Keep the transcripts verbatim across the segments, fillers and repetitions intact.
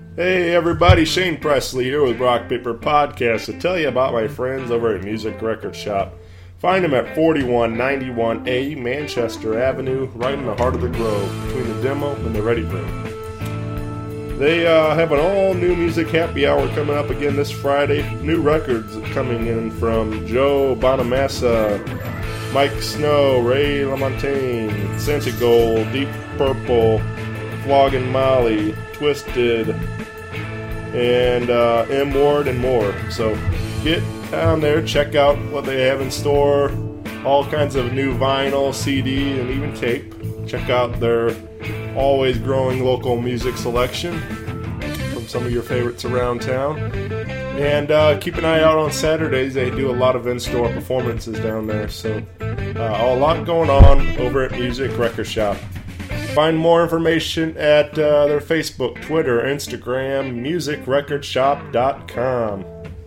Hey everybody, Shane Presley here with Rock Paper Podcast to tell you about my friends over at Music Record Shop. Find them at forty-one ninety-one A Manchester Avenue, right in the heart of the Grove, between the demo and the ready room. They uh, have an all-new music happy hour coming up again this Friday. New records coming in from Joe Bonamassa, Mike Snow, Ray LaMontagne, Santigold, Deep Purple, Flogging Molly, Twisted, and uh, M. Ward and more. So get down there, check out what they have in store. All kinds of new vinyl, C D, and even tape. Check out their always growing local music selection from some of your favorites around town. And uh, keep an eye out on Saturdays. They do a lot of in-store performances down there. So uh, a lot going on over at Music Record Shop. Find more information at uh, their Facebook, Twitter, Instagram, music record shop dot com.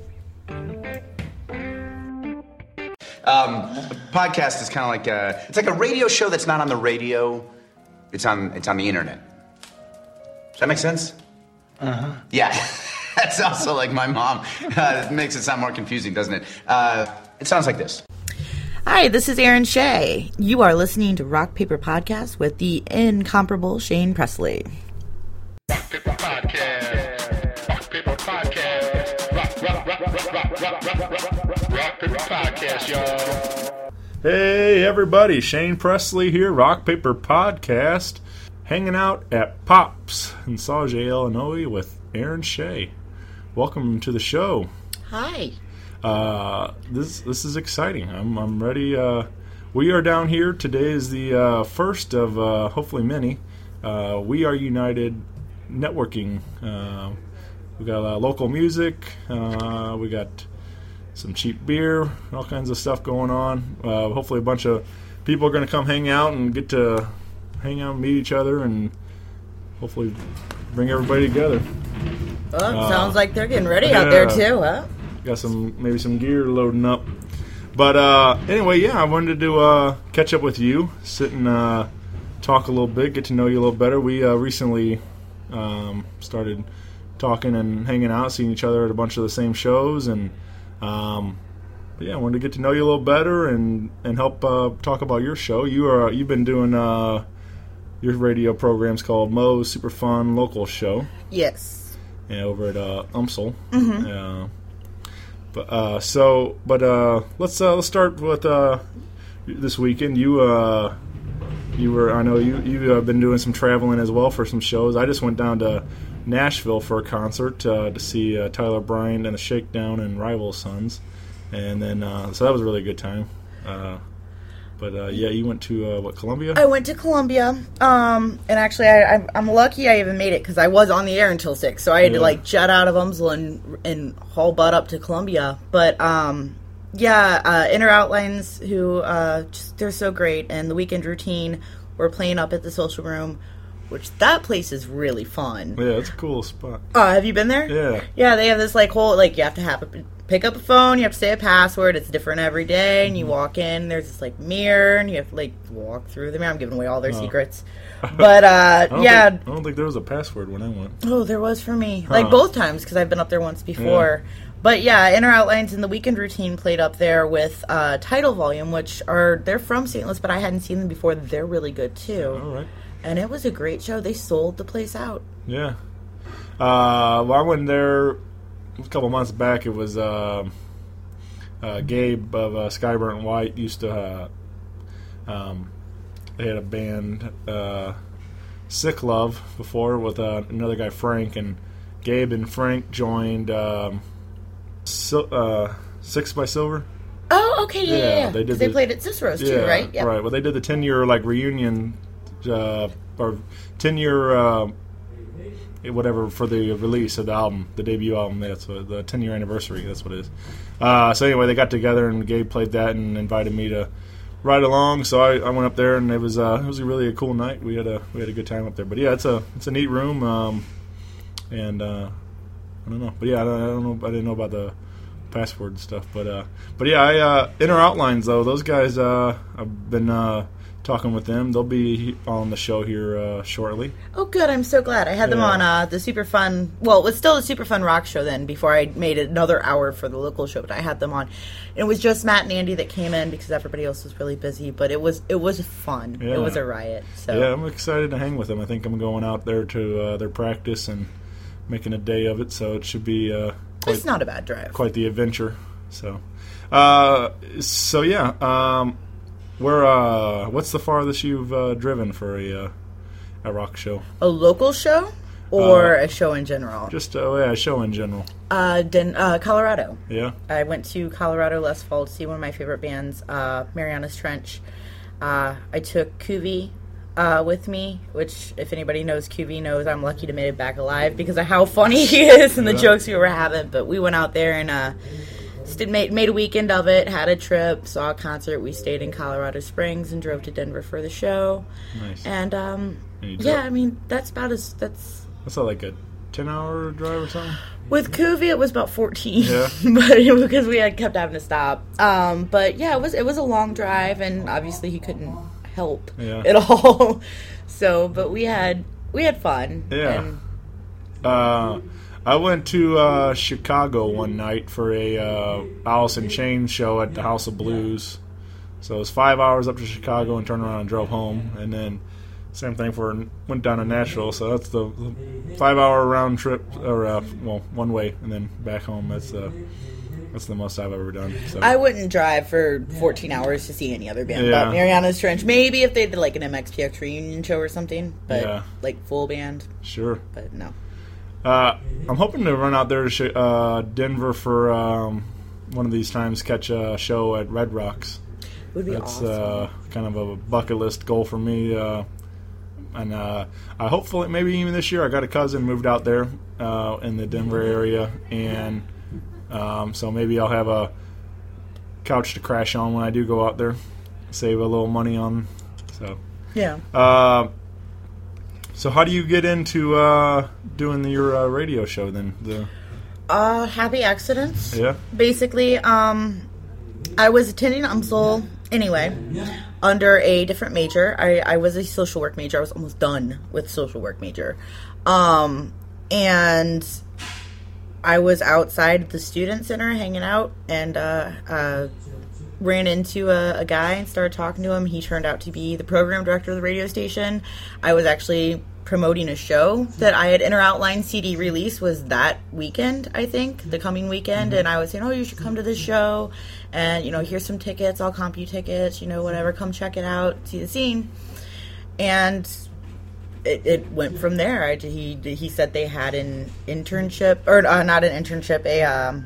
Um, podcast is kind of like a, it's like a radio show that's not on the radio. It's on, it's on the internet. Does that make sense? Uh-huh. Yeah. That's also like my mom. Uh, it makes it sound more confusing, doesn't it? Uh, it sounds like this. Hi, this is Aaron Shea. You are listening to Rock Paper Podcast with the incomparable Shane Presley. Rock Paper Podcast. Rock Paper Podcast. Rock, rock, rock, rock, rock, rock, rock, rock, rock, rock Paper Podcast, y'all. Hey everybody, Shane Presley here, Rock Paper Podcast, hanging out at Pops in Sauget, Illinois with Aaron Shea. Welcome to the show. Hi. Uh, this this is exciting. I'm I'm ready. Uh, we are down here. Today is the uh, first of uh, hopefully many. Uh, we Are United networking. Uh, we got uh, local music. Uh, we got some cheap beer. All kinds of stuff going on. Uh, hopefully, a bunch of people are going to come hang out and get to hang out, and meet each other, and hopefully bring everybody together. Well, uh, sounds like they're getting ready yeah. out there too, huh? Got some maybe some gear loading up, but uh, anyway, yeah, I wanted to uh, catch up with you, sit and uh, talk a little bit, get to know you a little better. We uh, recently um, started talking and hanging out, seeing each other at a bunch of the same shows, and um, but yeah, I wanted to get to know you a little better and and help uh, talk about your show. You are you've been doing uh, your radio program's called Mo's Super Fun Local Show. Yes. Yeah, over at uh, UMSL. Mm-hmm. Uh, But uh, so, but uh, let's uh, let's start with uh, this weekend. You uh, you were I know you you've uh, been doing some traveling as well for some shows. I just went down to Nashville for a concert uh, to see uh, Tyler Bryant and the Shakedown and Rival Sons, and then uh, so that was a really good time. Uh, but uh, yeah, you went to uh, what Columbia? I went to Columbia, um, and actually, I, I, I'm lucky I even made it because I was on the air until six, so I had yeah. to like jet out of UMSL and, and haul butt up to Columbia. But um, yeah, uh, Inner Outlines, who uh, just, they're so great, and the Weekend Routine, we're playing up at the Social Room, which that place is really fun. Yeah, it's a cool spot. Oh, have you been there? Yeah, yeah. They have this like whole like you have to have a, pick up a phone, you have to say a password. It's different every day, and you walk in. There's this like mirror, and you have to like walk through the mirror. I'm giving away all their oh. secrets, but uh, I yeah. Think, I don't think there was a password when I went. Oh, there was for me, huh. like both times because I've been up there once before. Yeah. But yeah, Inner Outlines and the Weekend Routine played up there with uh, Tidal Volume, which are they're from Saint Louis, but I hadn't seen them before. They're really good too. All right. And it was a great show. They sold the place out. Yeah. Uh, well, I went there a couple months back. It was uh, uh, Gabe of uh, Skyburnt White used to. Uh, um, they had a band, uh, Sick Love, before with uh, another guy, Frank, and Gabe and Frank joined um, Sil- uh, Six by Silver. Oh, okay, yeah, yeah. yeah. They did. They the, played at Cicero's yeah, too, right? Yeah, right. Well, they did the ten-year like reunion. Uh, or ten-year, uh, whatever, for the release of the album, the debut album. That's what, the ten-year anniversary. That's what it is. Uh, so anyway, they got together and Gabe played that and invited me to ride along. So I, I went up there and it was uh, it was really a cool night. We had a we had a good time up there. But yeah, it's a it's a neat room. Um, and uh, I don't know, but yeah, I don't, I don't know. I didn't know about the password stuff, but uh, but yeah, I uh, Inner Outlines though. Those guys, uh, I've been. Uh, talking with them. They'll be on the show here uh, shortly. Oh, good. I'm so glad. I had them Yeah. on uh, the Super Fun... Well, it was still the Super Fun Rock show then, before I made another hour for the local show, but I had them on. It was just Matt and Andy that came in because everybody else was really busy, but it was it was fun. Yeah. It was a riot. So Yeah, I'm excited to hang with them. I think I'm going out there to uh, their practice and making a day of it, so it should be uh, quite, it's not a bad drive. quite the adventure. So, uh, so yeah, um, where uh, what's the farthest you've uh, driven for a uh, a rock show? A local show or Uh, a show in general? Just uh, yeah, a show in general. Uh, Den- uh, Colorado. Yeah, I went to Colorado last fall to see one of my favorite bands, uh, Marianas Trench. Uh, I took Kuvi uh, with me, which, if anybody knows Kuvi, knows I'm lucky to make it back alive because of how funny he is and the Yeah. jokes we were having. But we went out there and uh, st- made, made a weekend of it, had a trip, saw a concert. We stayed in Colorado Springs and drove to Denver for the show. nice. And, um, And you yeah, drove- I mean, that's about as... that's. That's not like a ten-hour drive or something. With Kuvi, it was about fourteen, Yeah. but because we had kept having to stop. Um, but yeah, it was it was a long drive, and obviously he couldn't help Yeah. at all. So, but we had we had fun. Yeah. And Uh, I went to uh, Chicago one night for a uh, Alice in Chains show at the House of Blues. So it was five hours up to Chicago and turned around and drove home. And then same thing for went down to Nashville. So that's the, the five-hour round trip, or uh, well, one way, and then back home. That's uh, that's the most I've ever done. So I wouldn't drive for fourteen hours to see any other band. Yeah. But Marianas Trench, maybe if they did like an M X P X reunion show or something. But Yeah. like full band, sure. but no. Uh, I'm hoping to run out there to sh- uh, Denver for um, one of these times, catch a show at Red Rocks. Would be That's awesome. uh, kind of a bucket list goal for me. Uh, and uh, I hopefully, maybe even this year, I got a cousin moved out there uh, in the Denver area. And um, so maybe I'll have a couch to crash on when I do go out there. Save a little money on. So, yeah. uh, so how do you get into uh, doing the, your uh, radio show then? The Uh, happy accidents. Yeah. Basically, um, I was attending U M S L anyway, under a different major. I, I was a social work major. I was almost done with social work major. Um, and I was outside the student center hanging out and uh, uh, ran into a, a guy and started talking to him. He turned out to be the program director of the radio station. I was actually promoting a show that I had Inner Outline C D release was that weekend, I think, the coming weekend, and I was saying, oh, you should come to this show, and, you know, here's some tickets, I'll comp you tickets, you know, whatever, come check it out, see the scene, and it, it went from there. I, he, he said they had an internship, or uh, not an internship, a, um,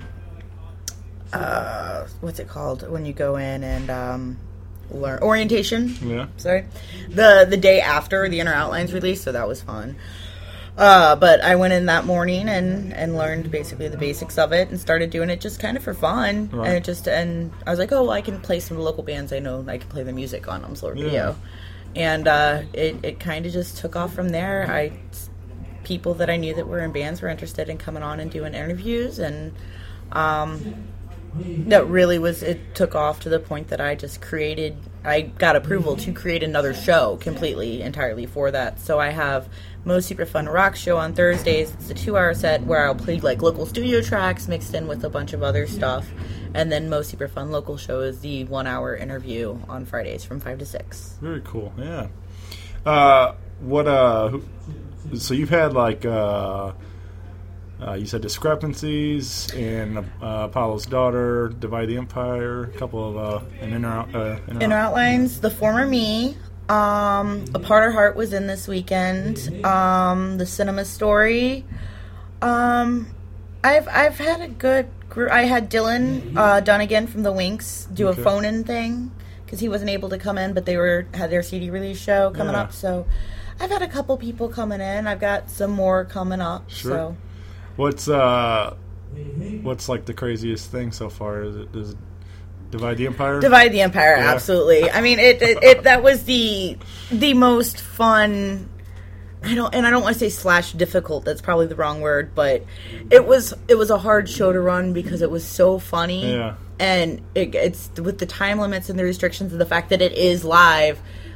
uh, what's it called, when you go in and, um, learn, orientation, yeah. sorry, the the day after the Inner Outlines release, so that was fun. Uh, but I went in that morning and, and learned basically the basics of it and started doing it just kind of for fun. Right. And it just and I was like, oh, well, I can play some of the local bands I know. I can play the music on U M S L Radio, Yeah. and uh, it it kind of just took off from there. I people that I knew that were in bands were interested in coming on and doing interviews, and um, that really was, it took off to the point that I just created, I got approval to create another show completely, entirely for that. So I have Most Super Fun Rock Show on Thursdays. It's a two-hour set where I'll play like local studio tracks mixed in with a bunch of other stuff. And then Most Super Fun Local Show is the one-hour interview on Fridays from five to six. Very cool. Yeah. Uh, what? Uh, who, so you've had like uh, uh, you said discrepancies in uh, Apollo's Daughter, Divide the Empire, a couple of uh, an inner uh, inner, Inner Outlines, The Former Me, um, A Part of Heart was in this weekend, um, The Cinema Story. Um, I've I've had a good group. I had Dylan uh, Dunnigan from the Winks do Okay. a phone-in thing because he wasn't able to come in, but they were had their C D release show coming Yeah. up. So I've had a couple people coming in. I've got some more coming up. Sure. So What's uh, what's like the craziest thing so far? Is it does it Divide the Empire? Divide the Empire, Yeah. absolutely. I mean, it, it, it that was the the most fun. I don't, and I don't want to say slash difficult. That's probably the wrong word, but it was it was a hard show to run because it was so funny. Yeah. And it, it's with the time limits and the restrictions and the fact that it is live.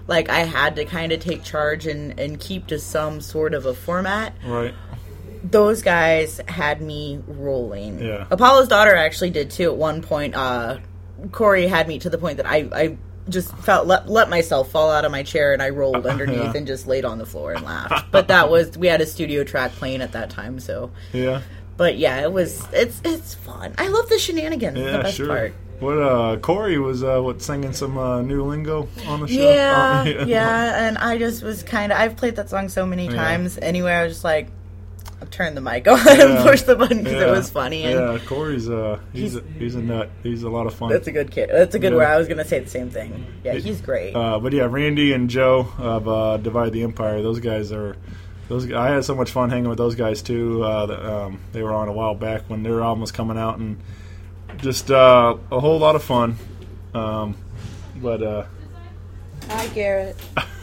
like I had to kind of take charge and, and keep to some sort of a format. Right. Those guys had me rolling. Yeah. Apollo's daughter actually did too at one point. Uh, Corey had me to the point that I, I just felt let, let myself fall out of my chair and I rolled underneath Yeah. and just laid on the floor and laughed. But that was, we had a studio track playing at that time, so. Yeah. But yeah, it was, it's it's fun. I love the shenanigans. Yeah, the best sure. part. What uh, Corey was uh, what singing some uh, new lingo on the show. Yeah, Oh, yeah, and I just was kind of, I've played that song so many Yeah. times. Anyway, I was just like, I'll turn the mic on Yeah. and push the button because Yeah. it was funny. And Yeah, Corey's uh, he's a, he's a nut. He's a lot of fun. that's a good kid. That's a good Yeah. word. I was going to say the same thing. Yeah, he's great. Uh, but yeah, Randy and Joe of uh, Divide the Empire. Those guys are. Those I had so much fun hanging with those guys too. Uh, the, um, they were on a while back when their album was coming out, and just uh, a whole lot of fun. Um, but uh, Hi, Garrett.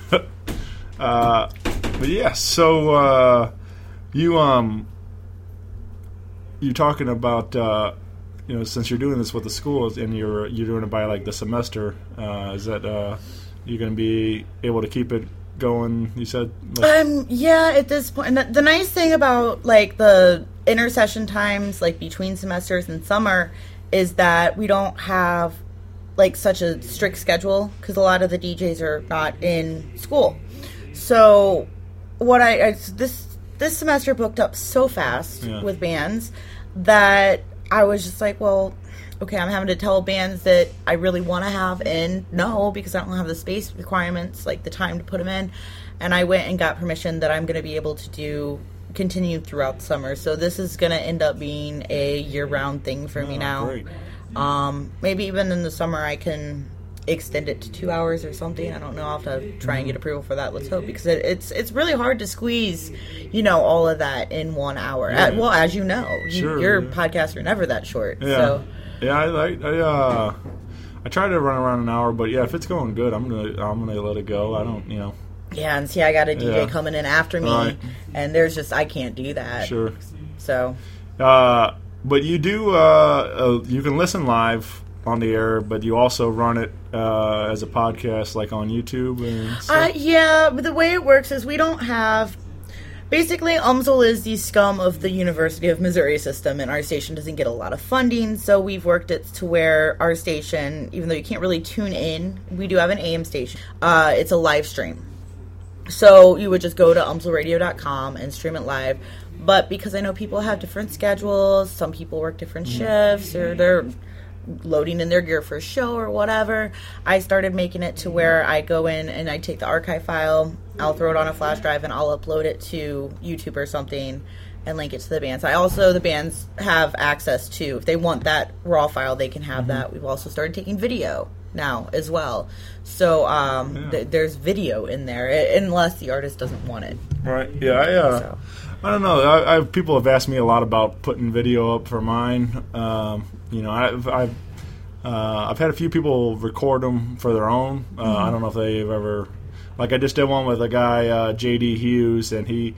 uh, but yeah, so uh, you um, you talking about uh, you know, since you're doing this with the schools and you're you're doing it by like the semester, uh, is that uh, you're going to be able to keep it going? You said like, Um, yeah, at this point, and the, the nice thing about like the intersession times, like between semesters and summer, is that we don't have like such a strict schedule because a lot of the D Js are not in school. So what I, I this this semester booked up so fast Yeah. with bands that I was just like, well, okay, I'm having to tell bands that I really want to have in no because I don't have the space requirements, like the time to put them in. And I went and got permission that I'm going to be able to do continue throughout the summer. So this is going to end up being a year-round thing for me oh, now. Great. Um, maybe even in the summer I can extend it to two hours or something. I don't know. I'll have to try and get approval for that. Let's hope, because it, it's it's really hard to squeeze, you know, all of that in one hour. Yeah. Uh, well, as you know, you, Sure, your yeah. podcasts are never that short. Yeah, So yeah. I, I, I, uh, I try to run around an hour, but yeah, if it's going good, I'm gonna, I'm gonna let it go. I don't, you know. yeah, and see, I got a D J Yeah. coming in after me, Right. and there's just I can't do that. Sure. So Uh, but you do, uh, uh, you can listen live on the air, but you also run it uh, as a podcast, like on YouTube and Uh, stuff. yeah, but the way it works is we don't have. Basically, U M S L is the scum of the University of Missouri system, and our station doesn't get a lot of funding, so we've worked it to where our station, even though you can't really tune in, we do have an A M station. Uh, it's a live stream. So you would just go to umsl radio dot com and stream it live. But because I know people have different schedules, some people work different shifts, or they're loading in their gear for a show or whatever, I started making it to where I go in and I take the archive file, I'll throw it on a flash drive, and I'll upload it to YouTube or something and link it to the bands. I also, the bands have access to, if they want that raw file, they can have that. We've also started taking video now as well. So um, Yeah. th- there's video in there, i- unless the artist doesn't want it. Right. Yeah. I, uh, So. I don't know. I, I people have asked me a lot about putting video up for mine. Um, you know, I've I've, uh, I've had a few people record them for their own. Uh, Mm-hmm. I don't know if they've ever, like I just did one with a guy, uh, J D Hughes, and he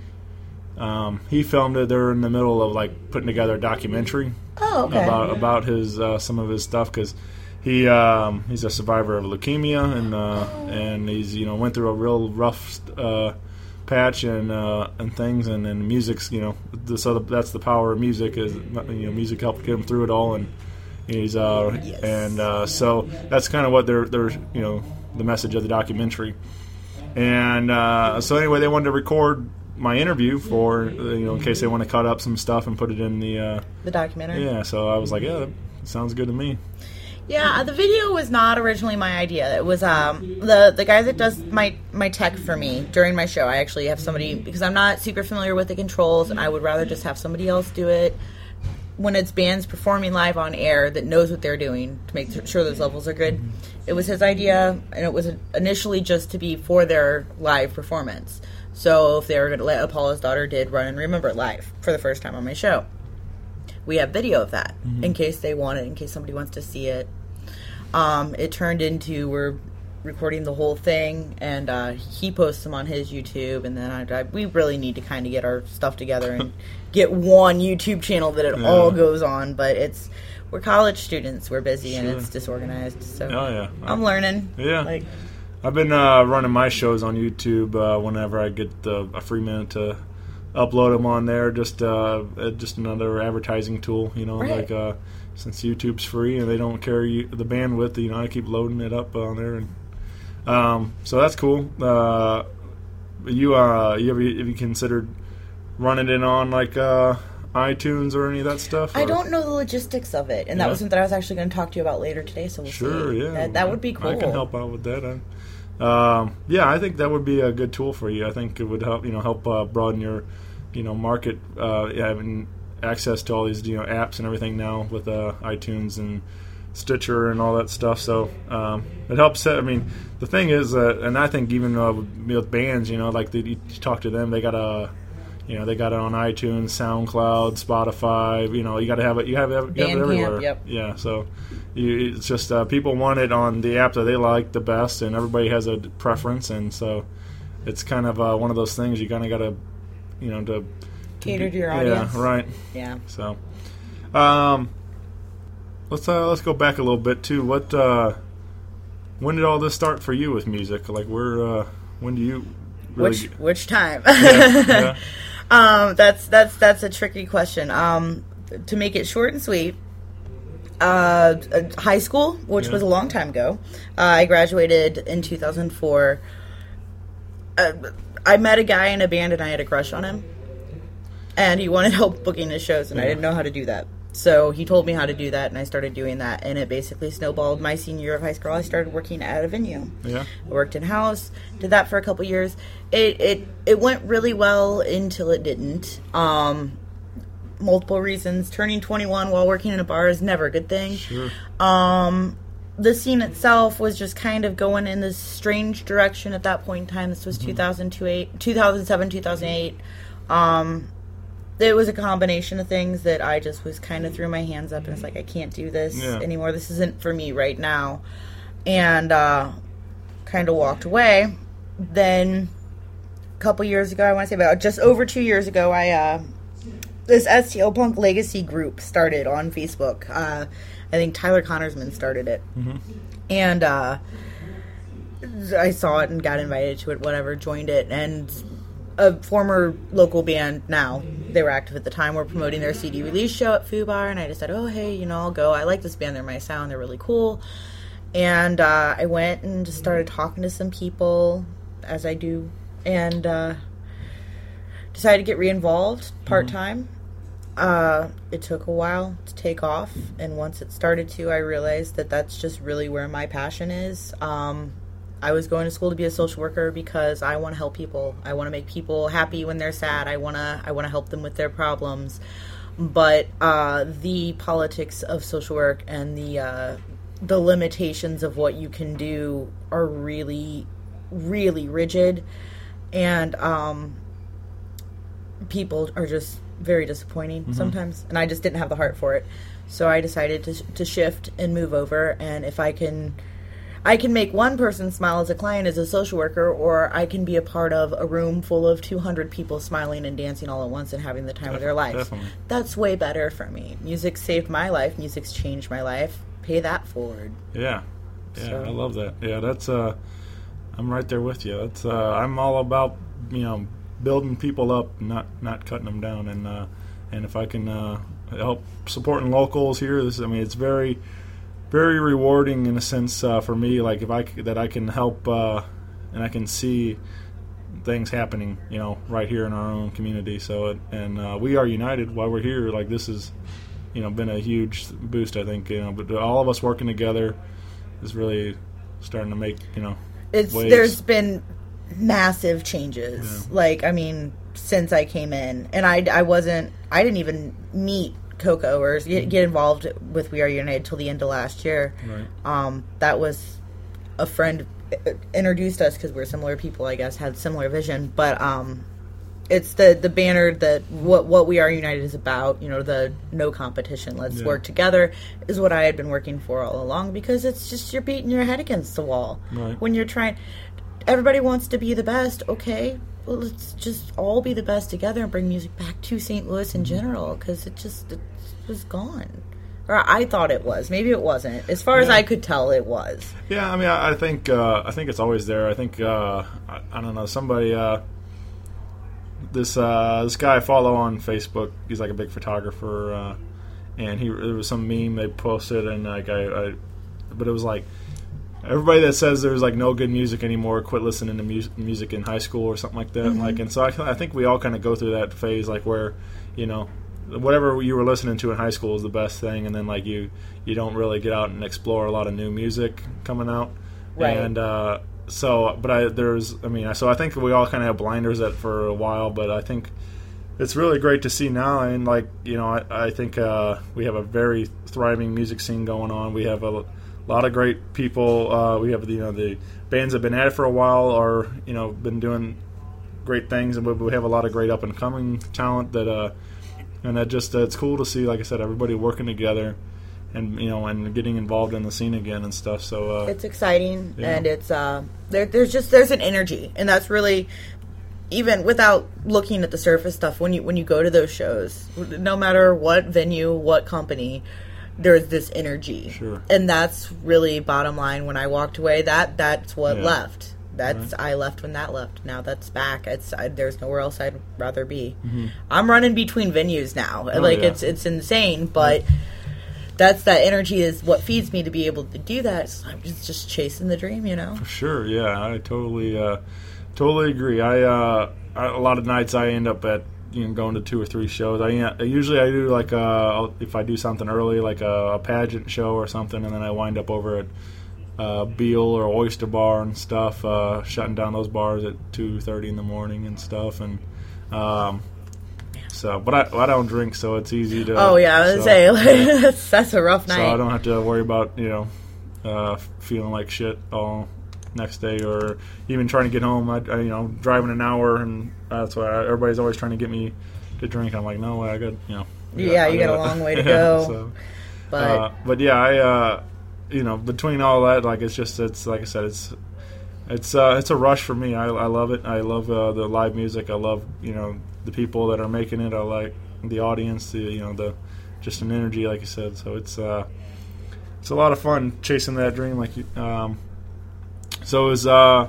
um, he filmed it. They're in the middle of like putting together a documentary Oh, okay. about about his uh, some of his stuff, because he um, he's a survivor of leukemia, and uh, and he's you know went through a real rough uh, patch and uh, and things, and then music's you know the, so the, that's the power of music, is you know music helped get him through it all, and he's uh Yes. and uh, so that's kind of what they're they're you know the message of the documentary, and uh, so anyway they wanted to record my interview for you know in case they want to cut up some stuff and put it in the uh, The documentary? yeah, so I was like, yeah, that sounds good to me. Yeah, the video was not originally my idea. It was um, the the guy that does my my tech for me during my show. I actually have somebody, because I'm not super familiar with the controls, and I would rather just have somebody else do it when it's bands performing live on air that knows what they're doing to make sure those levels are good. It was his idea, and it was initially just to be for their live performance. So if they were going to let Apollo's Daughter did Run and Remember It live for the first time on my show, we have video of that in case they want it, in case somebody wants to see it. Um, it turned into we're recording the whole thing, and uh, he posts them on his YouTube, and then I, I, we really need to kind of get our stuff together and get one YouTube channel that it Yeah. all goes on. But it's we're college students, we're busy, and Sure. it's disorganized. So Oh yeah, I'm learning. Yeah. like I've been uh, running my shows on YouTube uh, whenever I get the, a free minute to upload them on there. Just uh, just another advertising tool, you know. Right. Like uh, since YouTube's free and they don't carry the bandwidth, you know, I keep loading it up on there, and um, so that's cool. Uh, you uh, you ever have you considered running it on like uh, iTunes or any of that stuff? I or? don't know the logistics of it, and that Yeah. was something I was actually going to talk to you about later today. So we'll Sure, see. yeah, that, that would be cool. I can help out with that. I, um, yeah, I think that would be a good tool for you. I think it would help, you know, help uh, broaden your, you know, market, uh, having access to all these, you know, apps and everything now with uh, iTunes and Stitcher and all that stuff. So um, it helps. I mean, the thing is, uh, and I think even uh, with, with bands, you know, like they, you talk to them, they got a. You know, they got it on iTunes, SoundCloud, Spotify. You know, you got to have it. You have, it- you have it Bandcamp, everywhere. yep. Yeah. So you, it's just uh, people want it on the app that they like the best, and everybody has a preference, and so it's kind of uh, one of those things you kind of got to, you know, to Cater to your audience. Yeah. Right. Yeah. So, um, let's uh, let's go back a little bit too. What uh, when did all this start for you with music? Like, where uh, when do you really Which which time? yeah, yeah. Um, that's that's that's a tricky question. Um, to make it short and sweet, uh, uh, high school, which Yeah. was a long time ago, uh, I graduated in two thousand four. Uh, I met a guy in a band, and I had a crush on him, and he wanted help booking his shows, and I Yeah. didn't know how to do that. So he told me how to do that, and I started doing that, and it basically snowballed. My senior year of high school, I started working at a venue. Yeah. I worked in house, did that for a couple years. It it it went really well until it didn't. Um, multiple reasons. Turning twenty-one while working in a bar is never a good thing. Sure. Um, the scene itself was just kind of going in this strange direction at that point in time. This was two thousand eight, two thousand seven, two thousand eight. Um, it was a combination of things that I just was kind of threw my hands up and it's like, I can't do this Yeah. anymore. This isn't for me right now. And uh, kind of walked away. Then a couple years ago, I want to say about just over two years ago, I uh, this S T L Punk Legacy group started on Facebook. Uh, I think Tyler Connersman started it. Mm-hmm. And uh, I saw it and got invited to it, whatever, joined it. And a former local band now, they were active at the time, were promoting their C D release show at Foo Bar. And I just said, oh, hey, you know, I'll go. I like this band. They're my sound. They're really cool. And uh, I went and just started talking to some people, as I do, and uh, decided to get re-involved part-time. Mm-hmm. Uh, it took a while to take off, and once it started to, I realized that that's just really where my passion is. Um, I was going to school to be a social worker because I want to help people. I want to make people happy when they're sad. I want to I want to help them with their problems. But uh, the politics of social work and the uh, the limitations of what you can do are really, really rigid, and um, people are just very disappointing mm-hmm. sometimes, and I just didn't have the heart for it. So I decided to to shift and move over, and if I can I can make one person smile as a client as a social worker, or I can be a part of a room full of two hundred people smiling and dancing all at once and having the time Def- of their life. Definitely. That's way better for me. Music saved my life. Music's changed my life. Pay that forward. Yeah. Yeah, So. I love that. Yeah, that's, uh, I'm right there with you. That's, uh, I'm all about, you know, building people up, not, not cutting them down. And, uh, and if I can, uh, help supporting locals here, this, I mean, it's very, very rewarding in a sense uh, for me, like if I c- that I can help uh, and I can see things happening, you know, right here in our own community. So it, and uh, we are united while we're here. Like this has, you know, been a huge boost, I think. You know, but all of us working together is really starting to make, you know, it's waves. There's been massive changes. Yeah. Like I mean, since I came in, and I I wasn't I didn't even meet Coco or get, get involved with We Are United till the end of last year. Right. Um, that was a friend introduced us because we're similar people, I guess, had similar vision. But um, it's the the banner that what what We Are United is about. You know, the no competition, let's Yeah. work together is what I had been working for all along, because it's just you're beating your head against the wall Right. when you're trying. Everybody wants to be the best. Okay, well, let's just all be the best together and bring music back to Saint Louis in general, because it just it was gone. Or I thought it was. Maybe it wasn't. As far as Yeah. I could tell, it was. Yeah, I mean, I, I think uh, I think it's always there. I think uh, I, I don't know somebody. Uh, this uh, this guy I follow on Facebook. He's like a big photographer, uh, and he there was some meme they posted, and like I, I, but it was like everybody that says there's like no good music anymore quit listening to mu- music in high school or something like that. Mm-hmm. Like, and so I, I think we all kind of go through that phase, like where you know. Whatever you were listening to in high school is the best thing, and then like you, you don't really get out and explore a lot of new music coming out, Right. and uh, so. But I there's, I mean, so I think we all kind of have blinders at for a while, but I think it's really great to see now, and like you know, I, I think uh, we have a very thriving music scene going on. We have a lot of great people. Uh, we have you know the bands that have been at it for a while, are you know been doing great things, and we, we have a lot of great up and coming talent that. Uh, And that just uh, it's cool to see, like I said, everybody working together, and you know, and getting involved in the scene again and stuff. So uh, It's exciting, Yeah. and it's uh, there. There's just there's an energy, and that's really even without looking at the surface stuff. When you when you go to those shows, no matter what venue, what company, there's this energy, Sure. and that's really bottom line. When I walked away, that that's what Yeah. left. That's I left when that left. Now that's back. It's I, there's nowhere else I'd rather be. I'm running between venues now. Oh, like yeah. it's it's insane, but. That's that energy is what feeds me to be able to do that. So I'm just, just chasing the dream, you know. sure, yeah, I totally, uh, totally agree. I, uh, I a lot of nights I end up at you know going to two or three shows. I uh, usually I do like uh if I do something early, like a, a pageant show or something, and then I wind up over at. Uh, Beal or Oyster Bar and stuff, uh, shutting down those bars at two thirty in the morning and stuff, and um, so. But I, I don't drink, so it's easy to. Oh yeah, I was so, gonna say like, yeah. that's, that's a rough So I night. don't have to worry about you know uh, feeling like shit all next day, or even trying to get home. I, I you know driving an hour, and that's why everybody's always trying to get me to drink. I'm like, no way, I got you know. I Yeah, you I got a long way to go. so, but uh, but yeah, I uh, you know between all that, like it's just it's like I said, it's it's uh, it's a rush for me. I, I love it. I love uh, the live music. I love you know the people that are making it. I like the audience. The you know the just an energy, like you said. So it's uh, it's a lot of fun chasing that dream. Like you, um, so is uh.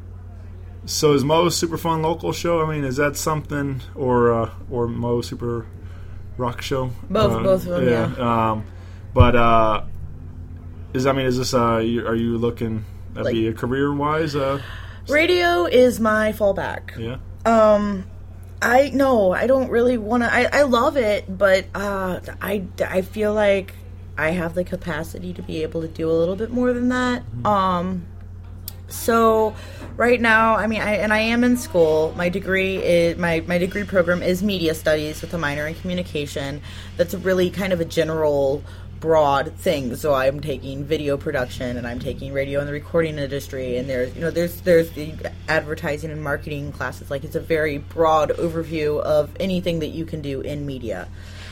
So is Mo's Super Fun Local Show? I mean, is that something, or uh, or Mo's Super Rock Show? Both- Uh, both of them, yeah. Um, but uh, is I mean, is this? Uh, you, are you looking at Like- be a career wise? Uh, radio is my fallback. yeah. Um, I no, I don't really want to. I, I love it, but uh, I I feel like I have the capacity to be able to do a little bit more than that. Um, so right now, I mean, I and I am in school. My degree is my my degree program is media studies with a minor in communication. That's really kind of a general, broad thing. So I'm taking video production, and I'm taking radio and the recording industry, and there's you know there's there's the advertising and marketing classes. Like it's a very broad overview of anything that you can do in media.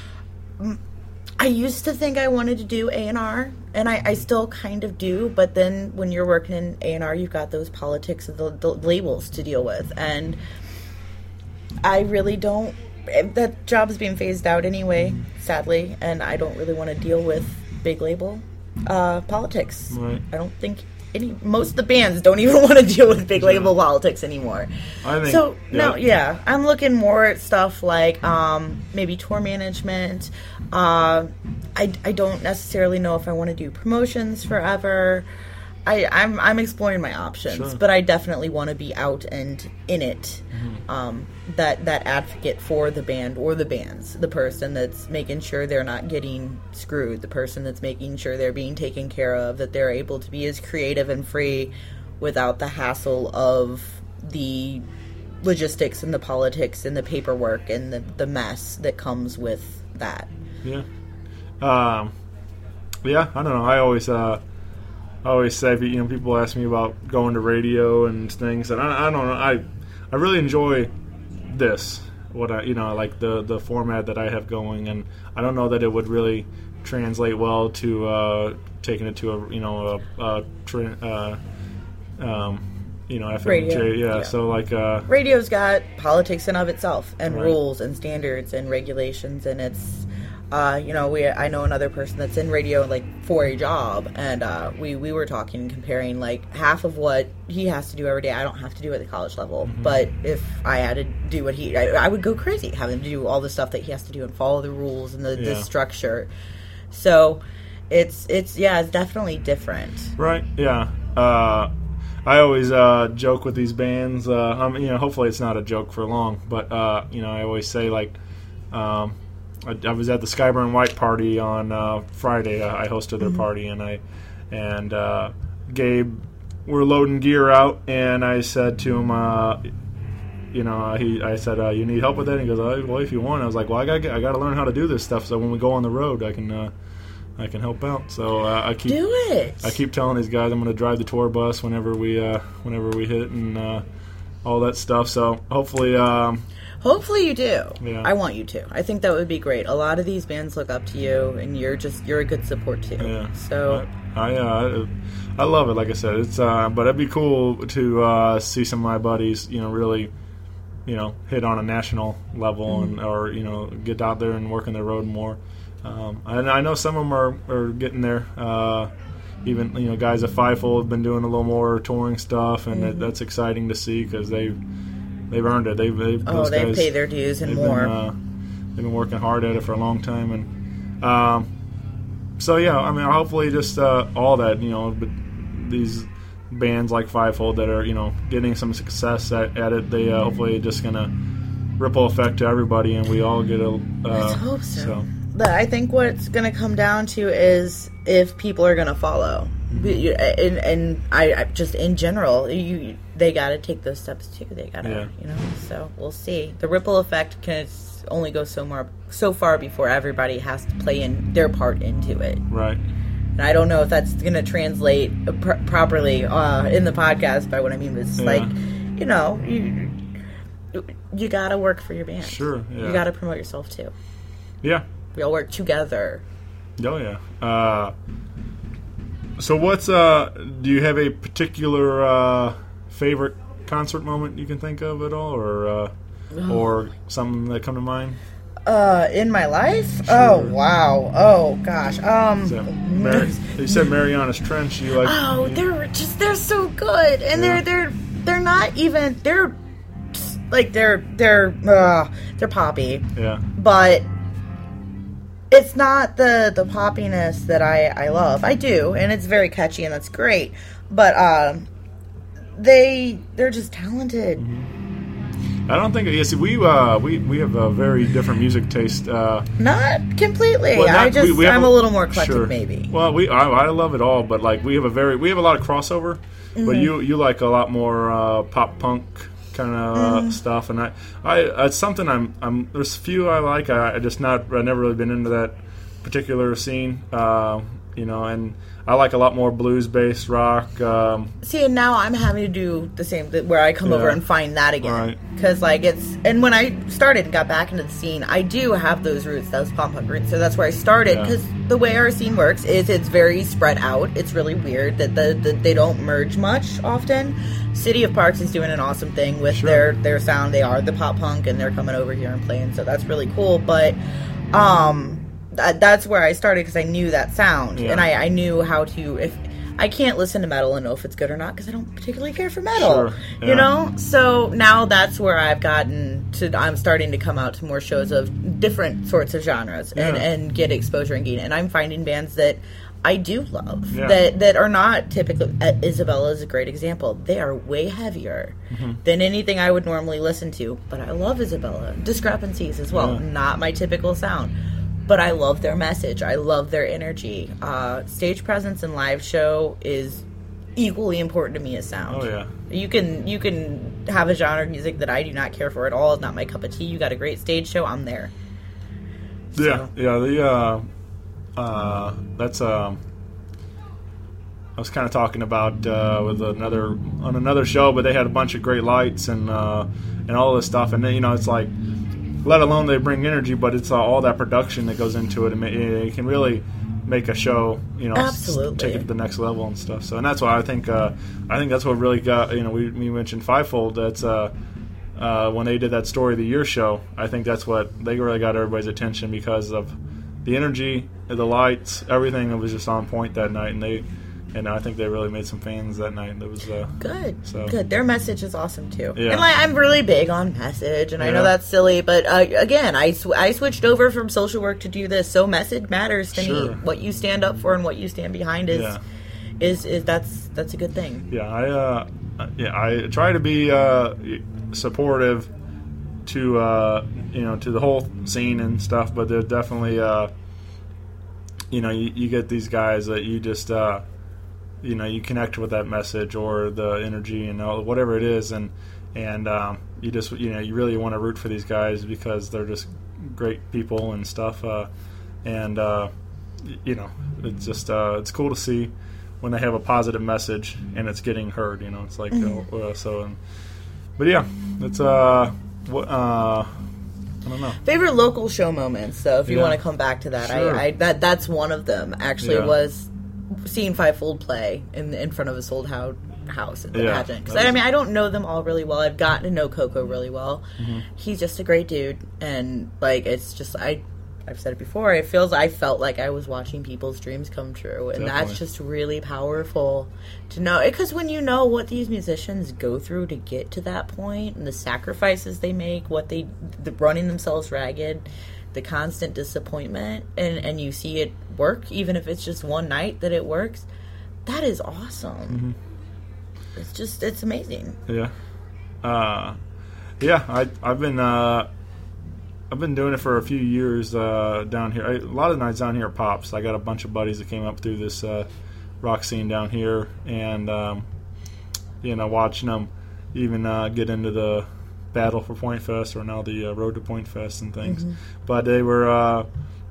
I used to think I wanted to do A and R, and I, I still kind of do, but then when you're working in A and R, you've got those politics of the, the labels to deal with, and I really don't, that job is being phased out anyway, sadly, and I don't really want to deal with big label uh, politics. Right. I don't think any, most of the bands don't even want to deal with big label politics anymore. I think. So no, yeah. yeah, I'm looking more at stuff like um, maybe tour management. Uh, I, I don't necessarily know if I want to do promotions forever. I, I'm I'm exploring my options, Sure. but I definitely want to be out and in it. Um, that that advocate for the band or the bands, the person that's making sure they're not getting screwed, the person that's making sure they're being taken care of, that they're able to be as creative and free without the hassle of the logistics and the politics and the paperwork and the, the mess that comes with that. Yeah. Um, yeah, I don't know. I always, uh, I always say, you know, people ask me about going to radio and things, and I, I don't know. I, I really enjoy this. What I, you know, like the the format that I have going, and I don't know that it would really translate well to uh, taking it to a, you know, a, a tra- uh, um, you know, F M J. Radio, Yeah, yeah. So like, uh, Radio's got politics in of itself and Right. rules and standards and regulations, and it's Uh, you know, we I know another person that's in radio like for a job, and uh, we we were talking and comparing like half of what he has to do every day. I don't have to do at the college level, mm-hmm. but if I had to do what he, I, I would go crazy having to do all the stuff that he has to do and follow the rules and the, yeah. the structure. So it's it's yeah, it's definitely different. Right? Yeah. Uh, I always uh, joke with these bands. Uh, um, you know, hopefully it's not a joke for long, but uh, you know, I always say like. Um, I, I was at the Skyburn White party on uh, Friday. I hosted their mm-hmm. party, and I and uh, Gabe, we're loading gear out, and I said to him, uh, you know, he I said, uh, "You need help with that?" And he goes, oh, "Well, if you want." I was like, "Well, I got I got to learn how to do this stuff, so when we go on the road, I can uh, I can help out." So uh, I keep do it. I keep telling these guys I'm going to drive the tour bus whenever we uh, whenever we hit and uh, all that stuff. So hopefully. Um, Hopefully you do. Yeah. I want you to. I think that would be great. A lot of these bands look up to you, and you're just you're a good support too. Yeah. So I I, uh, I love it. Like I said, it's uh, but it'd be cool to uh, see some of my buddies, you know, really, you know, hit on a national level mm-hmm. and or you know get out there and work on the road more. Um, and I know some of them are, are getting there. Uh, even you know guys at Fivefold have been doing a little more touring stuff, and mm-hmm. it, that's exciting to see because they. They've earned it. They've, they've oh, they pay their dues and more. Been, uh, they've been working hard at it for a long time, and um, so yeah. I mean, hopefully, just uh, all that you know, but these bands like Fivefold that are you know getting some success at, at it, they uh, hopefully just gonna ripple effect to everybody, and we all get a. Uh, Let's hope so. so. But I think what it's gonna come down to is if people are gonna follow. And, and I, I just in general, you they got to take those steps too. They got to, yeah. you know. So we'll see. The ripple effect can only go so more, so far before everybody has to play in their part into it. Right. And I don't know if that's going to translate pr- properly uh, in the podcast. By what I mean is, yeah. like, you know, you you got to work for your band. Sure. Yeah. You got to promote yourself too. Yeah. We all work together. Oh yeah. Uh, So what's uh? Do you have a particular uh, favorite concert moment you can think of at all, or uh, oh. or something that come to mind? Uh, in my life? Sure. Oh wow! Oh gosh! Um, Mar- you said Mariana's Trench. You like? Oh, they're just they're so good, and yeah. they're they're they're not even they're like they're they're uh, they're poppy. Yeah. But. It's not the, the poppiness that I, I love. I do, and it's very catchy, and that's great. But uh, they they're just talented. Mm-hmm. I don't think. Yes, we uh, we we have a very different music taste. Uh, not completely. Well, not, I just we, we I'm a, a little more eclectic, sure. maybe. Well, we I, I love it all, but like we have a very we have a lot of crossover. Mm-hmm. But you you like a lot more uh, pop punk. Kind of uh, mm. stuff, and I, I, it's something I'm, I'm. There's a few I like. I, I just not. I never really been into that particular scene, uh, you know. And I like a lot more blues-based rock. Um, See, and now I'm having to do the same thing where I come yeah. over and find that again, because right. like it's. And when I started and got back into the scene, I do have those roots, those pop punk roots. So that's where I started, because yeah. the way our scene works is it's very spread out. It's really weird that the, the they don't merge much often. City of Parks is doing an awesome thing with sure. their, their sound. They are the pop punk, and they're coming over here and playing, so that's really cool. But um, th- that's where I started because I knew that sound, yeah. and I, I knew how to. If I can't listen to metal and know if it's good or not because I don't particularly care for metal, sure. yeah. you know. So now that's where I've gotten to. I'm starting to come out to more shows of different sorts of genres and, yeah. and get exposure and gain. And I'm finding bands that I do love yeah. that that are not typically. Uh, Isabella is a great example. They are way heavier mm-hmm. than anything I would normally listen to, but I love Isabella. Discrepancies as well, yeah. not my typical sound, but I love their message. I love their energy. Uh, stage presence and live show is equally important to me as sound. Oh yeah, you can you can have a genre of music that I do not care for at all. It's not my cup of tea. You got a great stage show, I'm there. Yeah, so. yeah. The uh, uh, that's um. I was kind of talking about uh, with another on another show, but they had a bunch of great lights and uh, and all this stuff, and then, you know, it's like, let alone they bring energy, but it's uh, all that production that goes into it, and it, it can really make a show, you know, Absolutely. S- take it to the next level and stuff. So, and that's why I think uh, I think that's what really got, you know, we, we mentioned Fivefold. That's uh, uh, when they did that Story of the Year show. I think that's what they really got everybody's attention because of the energy, the lights, everything was just on point that night, and they. And I think they really made some fans that night. It was uh, good. So. Good. Their message is awesome too. Yeah. And like, I'm really big on message, and yeah. I know that's silly, but uh, again, I sw- I switched over from social work to do this, so message matters to sure. me. What you stand up for and what you stand behind is yeah. is is that's that's a good thing. Yeah, I uh, yeah I try to be uh, supportive to uh, you know to the whole scene and stuff, but there's definitely uh, you know you, you get these guys that you just. Uh, You know, you connect with that message or the energy and all, whatever it is, and and um, you just you know you really want to root for these guys because they're just great people and stuff. Uh, and uh, you know, it's just uh, it's cool to see when they have a positive message and it's getting heard. You know, it's like mm-hmm. uh, so. And, but yeah, it's uh, what uh, I don't know. Favorite local show moments. So if you yeah. want to come back to that, sure. I, I that that's one of them. Actually, yeah. was. Seeing Fivefold play in in front of a sold out house at the yeah, pageant. Because I mean, I don't know them all really well. I've gotten to know Coco really well. Mm-hmm. He's just a great dude, and like it's just I, I've said it before. It feels I felt like I was watching people's dreams come true, and Definitely. that's just really powerful to know. Because when you know what these musicians go through to get to that point, and the sacrifices they make, what they the running themselves ragged. The constant disappointment, and, and you see it work, even if it's just one night that it works, that is awesome. Mm-hmm. It's just, it's amazing. Yeah. Uh, yeah, I, I've been uh, I've been doing it for a few years uh, down here. I, a lot of nights down here at Pops. I got a bunch of buddies that came up through this uh, rock scene down here, and, um, you know, watching them even uh, get into the battle for Point Fest or now the uh, Road to Point Fest and things. Mm-hmm. But they were, uh,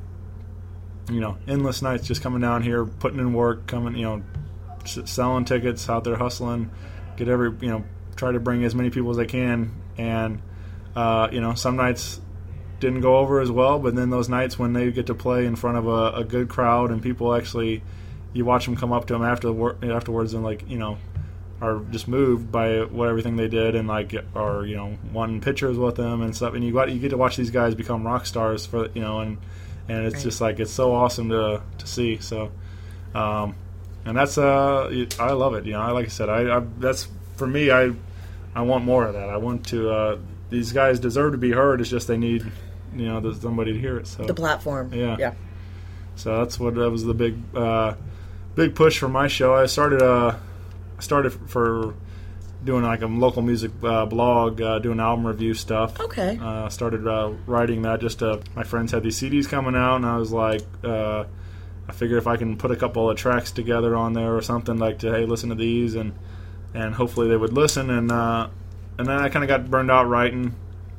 you know, endless nights just coming down here, putting in work, coming, you know, selling tickets, out there hustling, get every, you know, try to bring as many people as they can. And, uh, you know, some nights didn't go over as well, but then those nights when they get to play in front of a, a good crowd and people actually, you watch them come up to them after afterwards and, like, you know, are just moved by what everything they did and like are you know wanting pictures with them and stuff, and you got you get to watch these guys become rock stars for you know and and it's right. just like it's so awesome to to see. So, um, and that's uh I love it. You know, I like I said, I, I that's for me. I I want more of that. I want to. Uh, these guys deserve to be heard. It's just they need you know there's somebody to hear it. So the platform. Yeah. Yeah. So that's what that was the big uh, big push for my show. I started uh. started for doing like a local music uh, blog, uh, doing album review stuff. Okay. Uh, started uh, writing that just to, my friends had these C Ds coming out, and I was like, uh, I figured if I can put a couple of tracks together on there or something, like to, hey, listen to these, and and hopefully they would listen. And uh, and then I kind of got burned out writing.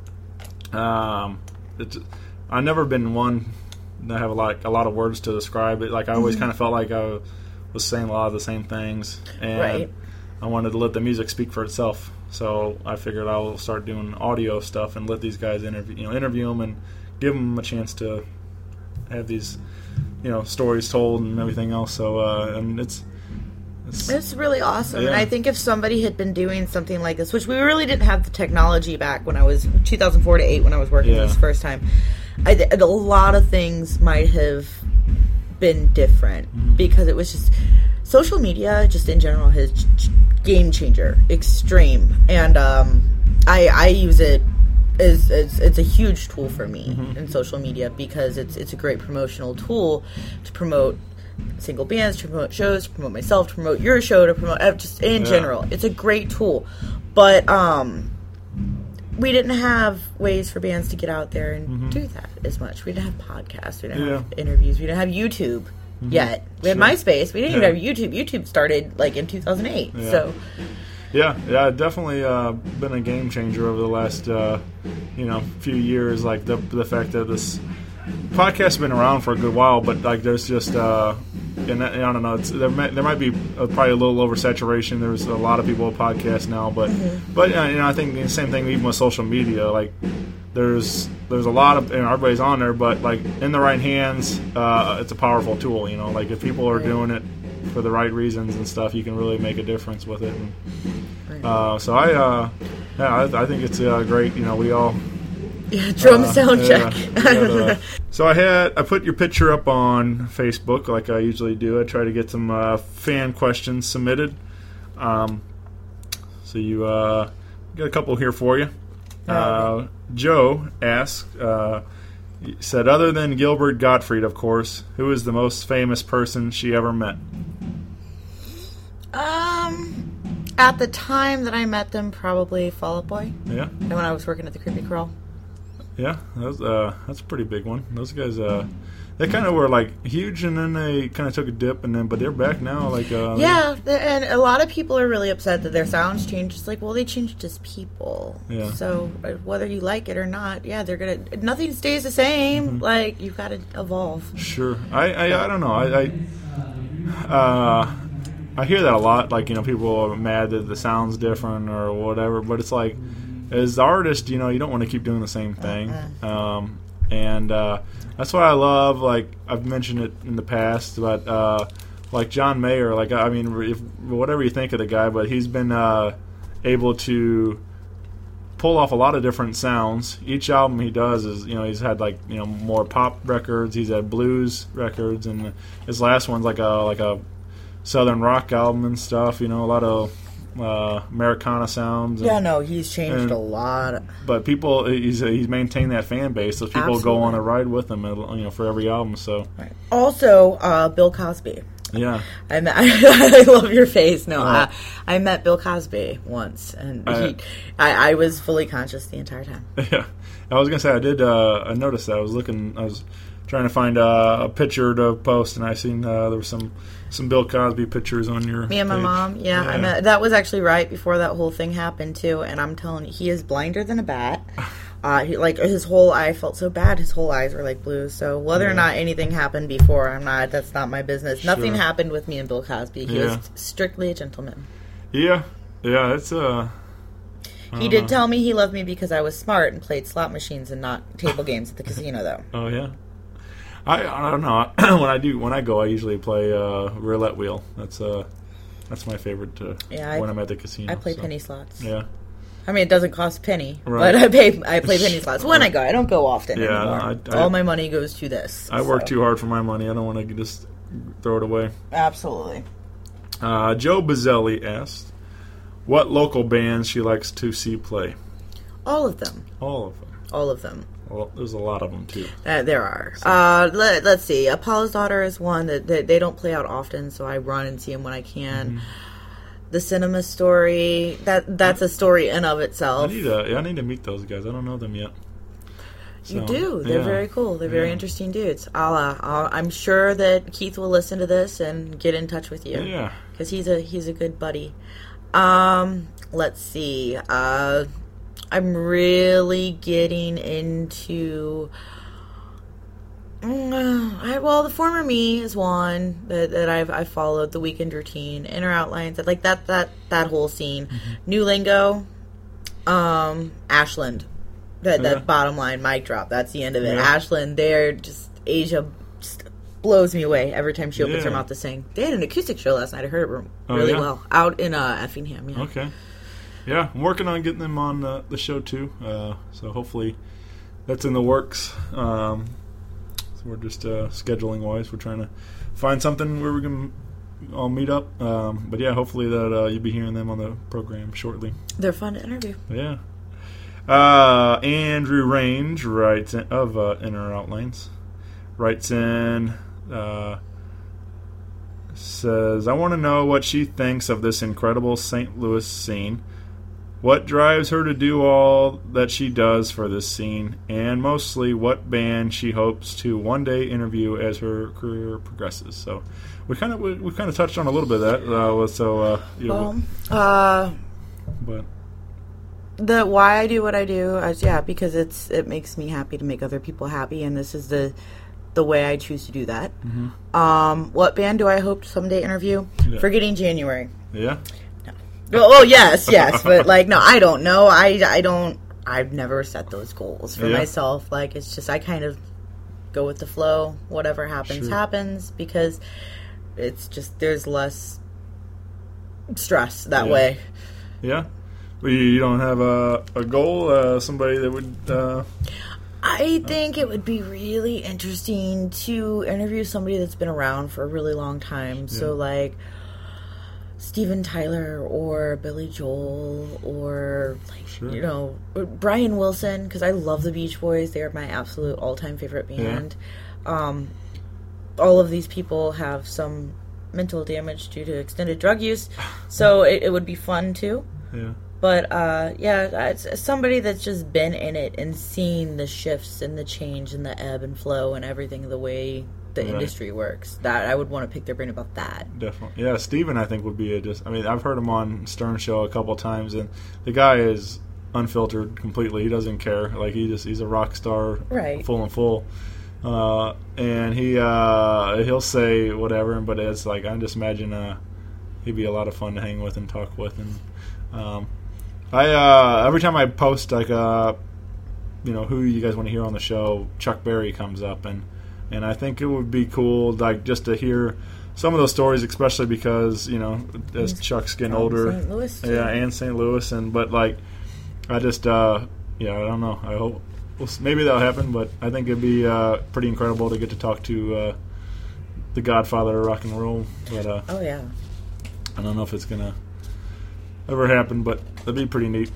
Um, it's, I've never been one that have a lot, a lot of words to describe it. Like I always mm-hmm. kind of felt like I was saying a lot of the same things, and right. I wanted to let the music speak for itself. So I figured I'll start doing audio stuff and let these guys interview, you know, interview them and give them a chance to have these, you know, stories told and everything else. So uh, and it's, it's it's really awesome. Yeah. And I think if somebody had been doing something like this, which we really didn't have the technology back when I was two thousand four to eight when I was working yeah. this first time, I th- a lot of things might have been different mm-hmm. because it was just social media just in general has ch- game changer extreme, and um, I, I use it as, as it's a huge tool for me mm-hmm. in social media because it's it's a great promotional tool to promote single bands, to promote shows, to promote myself, to promote your show, to promote uh, just in yeah. general. It's a great tool, but um, we didn't have ways for bands to get out there and mm-hmm. do that as much. We didn't have podcasts. We didn't yeah. have interviews. We didn't have YouTube mm-hmm. yet. We had sure. MySpace. We didn't yeah. even have YouTube. YouTube started like in two thousand eight. Yeah. So, yeah, yeah, definitely uh, been a game changer over the last uh, you know few years. Like the the fact that this podcast has been around for a good while, but like there's just uh, and I don't know. It's, there might, there might be a, probably a little oversaturation. There's a lot of people with podcasts now, but mm-hmm. but uh, you know I think the same thing even with social media. Like there's there's a lot of, and everybody's on there, but like in the right hands, uh, it's a powerful tool. You know, like if people are doing it for the right reasons and stuff, you can really make a difference with it. And, uh, so I, uh, yeah, I, I think it's uh, great. You know, we all yeah, drum uh, sound yeah, check. we gotta So I had I put your picture up on Facebook like I usually do. I try to get some uh, fan questions submitted. Um, so you uh, got a couple here for you. Uh, Joe asked, uh, said, other than Gilbert Gottfried, of course, who is the most famous person she ever met? Um, at the time that I met them, probably Fall Out Boy. Yeah, And when I was working at the Creepy Crawl. yeah, that was, uh, that's a pretty big one. Those guys, uh, they kind of were like huge, and then they kind of took a dip, and then but they're back now. Like, uh, Yeah, th- and a lot of people are really upset that their sounds changed. It's like, well, they changed as people. Yeah. So uh, whether you like it or not, yeah, they're gonna. Nothing stays the same. Mm-hmm. Like you've got to evolve. Sure, I, I, I don't know. I, I, uh, I hear that a lot. Like, you know, people are mad that the sound's different or whatever. But it's like, as the artist, you know, you don't want to keep doing the same thing. Um, and uh, that's why I love. Like, I've mentioned it in the past, but uh, like John Mayer. Like, I mean, if, whatever you think of the guy, but he's been uh, able to pull off a lot of different sounds. Each album he does is, you know, he's had like, you know, more pop records. He's had blues records, and his last one's like a like a southern rock album and stuff. You know, a lot of uh, Americana sounds. And, Yeah, no, he's changed and- a lot. but people, he's he's maintained that fan base, so people Absolutely. go on a ride with him, you know, for every album. So Also, uh, Bill Cosby. yeah, I met, I love your face. No, Oh. I, I met Bill Cosby once, and I- he, I, I was fully conscious the entire time. yeah. I was gonna say I did. Uh, I noticed that I was looking. I was trying to find uh, a picture to post, and I seen uh, there was some some Bill Cosby pictures on your. Me and my page. mom, yeah, I met. That was actually right before that whole thing happened too. And I'm telling you, he is blinder than a bat. Uh, he, like his whole eye I felt so bad. His whole eyes were like blue. So whether or Yeah. not anything happened before, I'm not. That's not my business. Nothing Sure. happened with me and Bill Cosby. He Yeah. was strictly a gentleman. Yeah, yeah. It's uh. He did tell me he loved me because I was smart and played slot machines and not table games at the casino, though. Oh yeah. I I don't know. when I do when I go, I usually play uh, roulette wheel. That's uh that's my favorite. Uh, Yeah, I- when I'm at the casino. I play so. penny slots. Yeah. I mean, it doesn't cost a penny, Right. but I pay. I play penny slots when I go. I don't go often Yeah, anymore. I- I- All my money goes to this. I work so. too hard for my money. I don't want to just throw it away. Absolutely. Uh, Joe Bazzelli asked, what local bands she likes to see play? All of them. All of them. All of them. Well, there's a lot of them, too. Uh, there are. Uh, let, let's see. Apollo's Daughter is one that, that they don't play out often, so I run and see them when I can. Mm-hmm. The Cinema Story, that that's a story in of I itself. need, to, yeah, I need to meet those guys. I don't know them yet. You So, do. They're yeah. very cool. They're very Yeah. interesting dudes. I'll, uh, I'll, I'm sure that Keith will listen to this and get in touch with you. Yeah. Because he's a he's a good buddy. Um, let's see. Uh, I'm really getting into. Mm, I, well, the former me is one that, that I've I followed. The Weekend Routine, Inner Outlines, like that that that whole scene. Mm-hmm. New Lingo, um, Ashland. That Yeah. that bottom line mic drop. That's the end of it. Yeah. Ashland, they're just Asia. Just blows me away every time she opens her Yeah. mouth to sing. They had an acoustic show last night. I heard it re- Oh, really yeah? well out in uh, Effingham. Yeah. Okay. Yeah, I'm working on getting them on uh, the show, too. Uh, so hopefully that's in the works. Um, so we're just uh, scheduling-wise. We're trying to find something where we can all meet up. Um, but, yeah, hopefully that uh, you'll be hearing them on the program shortly. They're fun to interview. Yeah. Uh, Andrew Range writes in, of uh, Inner Outlines writes in, uh, says, I want to know what she thinks of this incredible Saint Louis scene. What drives her to do all that she does for this scene, and mostly what band she hopes to one day interview as her career progresses. So we kind of we, we kind of touched on a little bit of that. Uh, so uh, you know, Well, uh, but the why I do what I do is yeah because it's it makes me happy to make other people happy, and this is the the way I choose to do that. Mm-hmm. Um, what band do I hope to someday interview? Yeah. Forgetting January. yeah, Oh, oh yes, yes, but like no, I don't know. I I don't. I've never set those goals for Yeah. myself. Like it's just I kind of go with the flow. Whatever happens, Sure. happens because it's just there's less stress that Yeah. way. yeah. Well, you you don't have a, a goal, uh, somebody that would. Uh, I I think it would be really interesting to interview somebody that's been around for a really long time. So, Yeah. like, Steven Tyler or Billy Joel or, like, Sure. you know, Brian Wilson, because I love the Beach Boys. They are my absolute all-time favorite band. Um, all of these people have some mental damage due to extended drug use, so it, it would be fun, too. Yeah. But, uh, yeah, it's somebody that's just been in it and seen the shifts and the change and the ebb and flow and everything the way the Right. industry works. That I would want to pick their brain about that. Definitely. Yeah, Steven, I think, would be a just... I mean, I've heard him on Stern Show a couple times, and the guy is unfiltered completely. He doesn't care. Like, he just... He's a rock star. Right. Full and full. Uh, and he, uh, he'll say whatever, but it's like, I just imagine uh, he'd be a lot of fun to hang with and talk with. And um, I, uh, every time I post, like, uh, you know, who you guys want to hear on the show, Chuck Berry comes up, and And I think it would be cool, like, just to hear some of those stories, especially because, you know, as Chuck's getting From older, Saint Louis, too. yeah, and Saint Louis, and but like, I just, uh, yeah, I don't know. I hope well, maybe that'll happen, but I think it'd be uh, pretty incredible to get to talk to uh, the Godfather of rock and roll. But uh, Oh, yeah. I don't know if it's gonna ever happen, but that'd be pretty neat.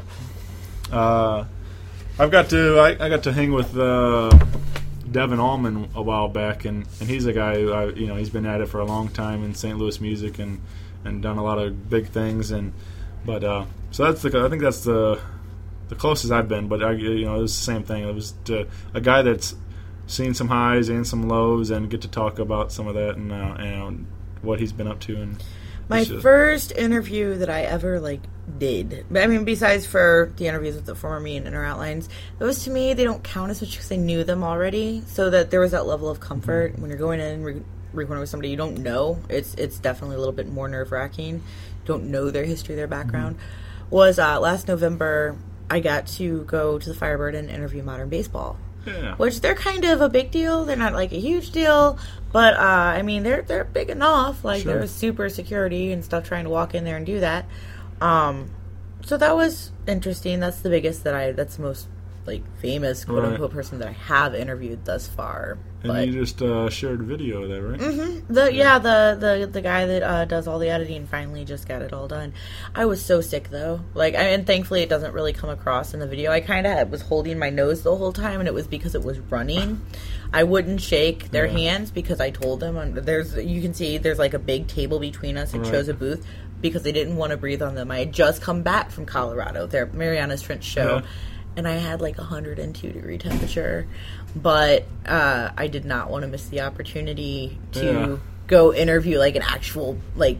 Uh, I've got to, I, I got to hang with. Uh, Devin Allman a while back, and, and he's a guy who I, you know, he's been at it for a long time in Saint Louis music and, and done a lot of big things, and but uh, so that's the I think that's the the closest I've been. But I, you know, it was the same thing. It was to, a guy that's seen some highs and some lows, and get to talk about some of that and uh, and what he's been up to. And My it's just- first interview that I ever, like, did. I mean, besides for the interviews with the former me and Inner Outlines, those to me, they don't count as much because I knew them already. So that there was that level of comfort. Mm-hmm. When you're going in and re- recording with somebody you don't know, it's it's definitely a little bit more nerve-wracking. You don't know their history, their background. Mm-hmm. Was uh, last November, I got to go to the Firebird and interview Modern Baseball. Yeah. Which they're kind of a big deal. They're not like a huge deal, but uh, I mean they're they're big enough. Like Sure. there was super security and stuff trying to walk in there and do that. Um, so that was interesting. That's the biggest that I. That's the most like famous quote Right. unquote person that I have interviewed thus far. And But you just uh, shared video of that, right? Mm-hmm. the yeah the the the guy that uh, does all the editing finally just got it all done. I was so sick though. Like I, and thankfully it doesn't really come across in the video. I kind of was holding my nose the whole time, and it was because it was running. I wouldn't shake their Yeah. hands because I told them. um, There's you can see there's like a big table between us. It Right. shows a booth because they didn't want to breathe on them. I had just come back from Colorado, their Marianas Trench show. Yeah. And I had like a one hundred two degree temperature, but uh, I did not want to miss the opportunity to Yeah. go interview like an actual like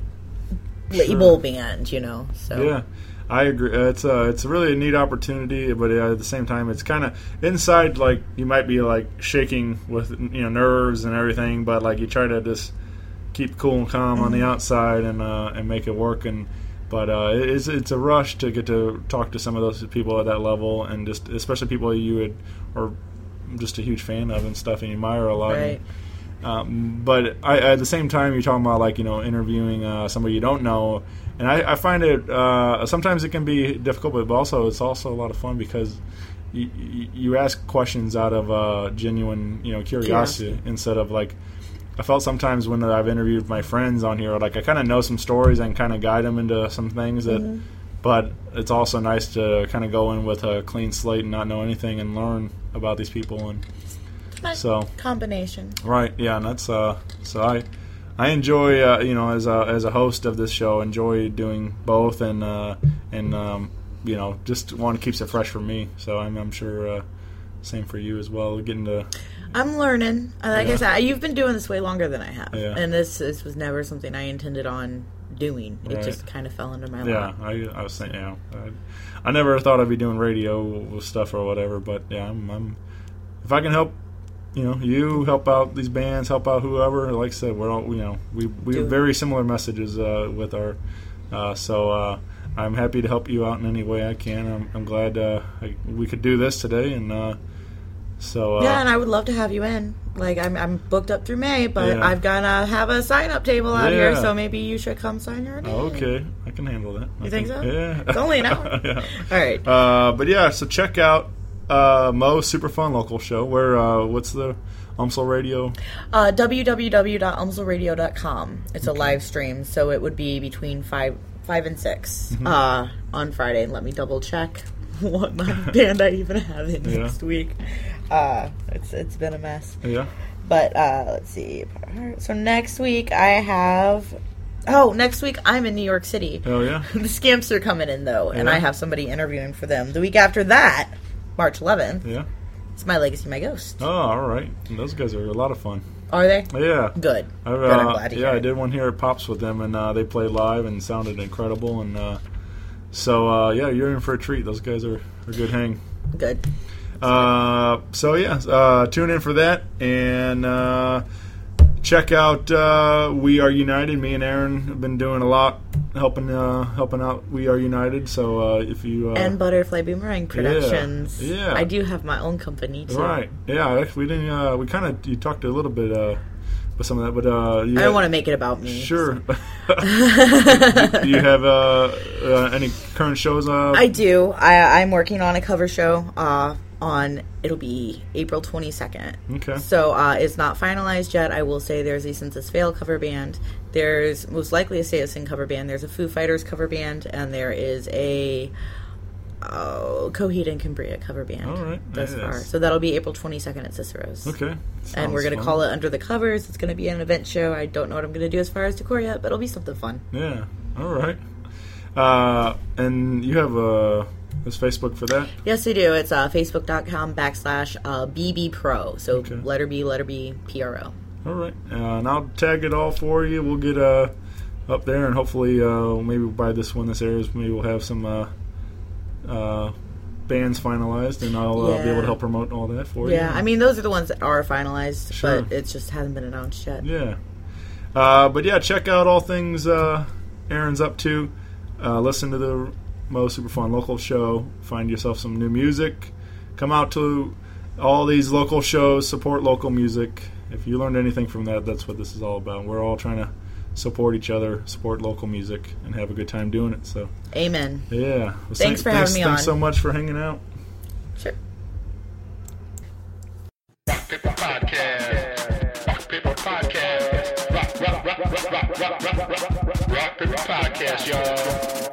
label band, you know. So Yeah, I agree. Uh, It's a it's a really a neat opportunity, but uh, at the same time, it's kind of inside. Like you might be like shaking with you know nerves and everything, but like you try to just keep cool and calm on the outside and uh, and make it work. And but uh, it's it's a rush to get to talk to some of those people at that level, and just especially people you would or just a huge fan of and stuff and you admire a lot. Right. Um, but I, at the same time, you're talking about like you know interviewing uh, somebody you don't know, and I, I find it uh, sometimes it can be difficult, but also it's also a lot of fun because you, you ask questions out of uh, genuine you know curiosity, Curiosity. instead of like I felt sometimes when I've interviewed my friends on here, like I kind of know some stories and kind of guide them into some things that. Mm-hmm. But it's also nice to kind of go in with a clean slate and not know anything and learn about these people and. Nice So combination. right, yeah, and that's uh. So I, I enjoy uh, you know as a as a host of this show, enjoy doing both, and uh, and um, you know just one keeps it fresh for me. So I'm I'm sure uh, same for you as well. Getting to I'm learning. Uh, Like Yeah. I said, you've been doing this way longer than I have, Yeah. and this this was never something I intended on doing. It Right. just kind of fell into my yeah, lap. I I was saying yeah, I, I never thought I'd be doing radio with stuff or whatever, but yeah, I'm, I'm if I can help. You know, you help out these bands, help out whoever. Like I said, we're all you know, we we Do have it. very similar messages uh, with our. Uh, so uh, I'm happy to help you out in any way I can. I'm, I'm glad uh, I, we could do this today, and uh, so uh, Yeah, and I would love to have you in. Like I'm, I'm booked up through May, but Yeah. I've gotta have a sign up table out here, Yeah. so maybe you should come sign your name. oh, okay, I can handle that. I You think so? Yeah, It's only an hour. yeah. All right. Uh, but yeah, so check out uh, Mo Super Fun Local Show. Where uh, what's the Umsel Radio? Uh, w w w dot umsel radio dot com. It's okay. a live stream, so it would be between five five and six mm-hmm. uh, on Friday. And let me double check what my band I even have in yeah. next week. Uh, it's it's been a mess. Yeah. But uh, let's see. So next week I have. Oh, next week I'm in New York City. Oh yeah. The Scamps are coming in though, and yeah. I have somebody interviewing for them. The week after that, March eleventh. Yeah. It's My Legacy, My Ghost. Oh, all right. And those guys are a lot of fun. Are they? Yeah. Good. I've, uh, Good. I'm glad to yeah, hear I it. did one here at Pops with them, and uh, they played live and sounded incredible. And uh, so, uh, yeah, you're in for a treat. Those guys are a good hang. Good. Uh, so, yeah, uh, tune in for that. And uh, check out uh, We Are United. Me and Aaron have been doing a lot helping uh, helping out We Are United. So uh, if you... Uh, and Butterfly Boomerang Productions. Yeah, yeah. I do have my own company, too. Right. Yeah, actually, we didn't... Uh, we kind of... You talked a little bit... Uh, with some of that, but uh, you I had, don't want to make it about me. Sure. do, do you have uh, uh, any current shows? Uh, I do. I, I'm working on a cover show. Uh, on it'll be April twenty-second. Okay. So uh, it's not finalized yet. I will say there's a Census Fail cover band. There's most likely a Say It Sing cover band. There's a Foo Fighters cover band, and there is a Oh, Coheed and Cambria cover band. All right. Thus yes. far. So that'll be April twenty-second at Cicero's. Okay. And we're going to fun. call it Under the Covers. It's going to be an event show. I don't know what I'm going to do as far as decor yet, but it'll be something fun. Yeah. All right. Uh, and you have a this Facebook for that? Yes, I do. It's uh, facebook.com backslash uh, bbpro. So okay. letter B, letter B, P R O. All right. Uh, and I'll tag it all for you. We'll get uh, up there, and hopefully uh, maybe by this when this airs, maybe we'll have some... Uh, Uh, bands finalized, and I'll uh, yeah. be able to help promote all that for yeah. you. Yeah, I mean, those are the ones that are finalized, sure. but it just hasn't been announced yet. Yeah. Uh, but yeah, check out all things uh, Aaron's up to. Uh, listen to the Mo Super Fun Local Show. Find yourself some new music. Come out to all these local shows. Support local music. If you learned anything from that, that's what this is all about. We're all trying to support each other, support local music, and have a good time doing it. So, amen. Yeah. Well, thanks thank, for thanks, having me thanks on. so much for hanging out. Sure. Rock Paper Podcast. Rock Paper Podcast. Rock, rock, rock, rock, rock, rock, rock, rock, rock, rock Paper Podcast, y'all.